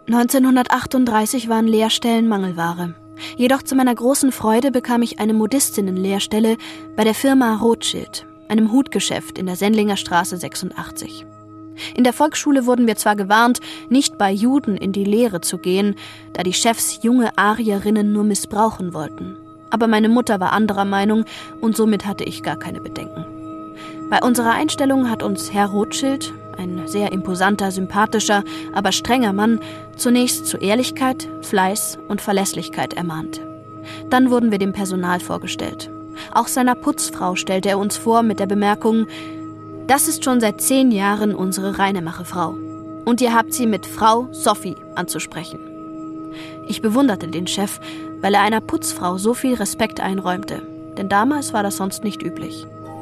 1938 waren Lehrstellen Mangelware. Jedoch zu meiner großen Freude bekam ich eine Modistinnen-Lehrstelle bei der Firma Rothschild, einem Hutgeschäft in der Sendlinger Straße 86. In der Volksschule wurden wir zwar gewarnt, nicht bei Juden in die Lehre zu gehen, da die Chefs junge Arierinnen nur missbrauchen wollten. Aber meine Mutter war anderer Meinung und somit hatte ich gar keine Bedenken. Bei unserer Einstellung hat uns Herr Rothschild, ein sehr imposanter, sympathischer, aber strenger Mann, zunächst zu Ehrlichkeit, Fleiß und Verlässlichkeit ermahnt. Dann wurden wir dem Personal vorgestellt. Auch seiner Putzfrau stellte er uns vor mit der Bemerkung: Das ist schon seit 10 Jahren unsere Reinemache-Frau. Und ihr habt sie mit Frau Sophie anzusprechen. Ich bewunderte den Chef, weil er einer Putzfrau so viel Respekt einräumte. Denn damals war das sonst nicht üblich.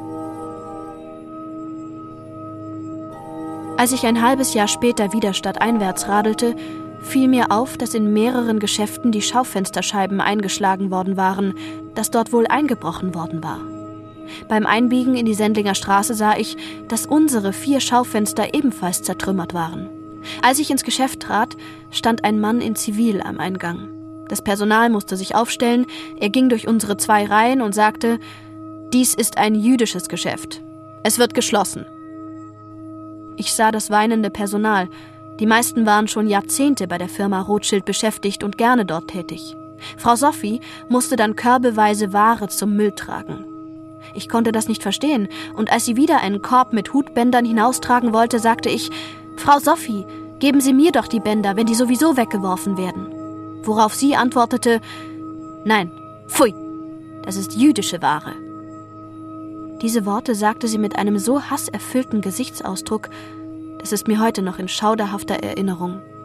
Als ich ein halbes Jahr später wieder stadteinwärts radelte, fiel mir auf, dass in mehreren Geschäften die Schaufensterscheiben eingeschlagen worden waren, dass dort wohl eingebrochen worden war. Beim Einbiegen in die Sendlinger Straße sah ich, dass unsere 4 Schaufenster ebenfalls zertrümmert waren. Als ich ins Geschäft trat, stand ein Mann in Zivil am Eingang. Das Personal musste sich aufstellen, er ging durch unsere 2 Reihen und sagte: Dies ist ein jüdisches Geschäft. Es wird geschlossen. Ich sah das weinende Personal. Die meisten waren schon Jahrzehnte bei der Firma Rothschild beschäftigt und gerne dort tätig. Frau Sophie musste dann körbeweise Ware zum Müll tragen. Ich konnte das nicht verstehen, und als sie wieder einen Korb mit Hutbändern hinaustragen wollte, sagte ich: Frau Sophie, geben Sie mir doch die Bänder, wenn die sowieso weggeworfen werden. Worauf sie antwortete: Nein, pfui, das ist jüdische Ware. Diese Worte sagte sie mit einem so hasserfüllten Gesichtsausdruck, das ist mir heute noch in schauderhafter Erinnerung.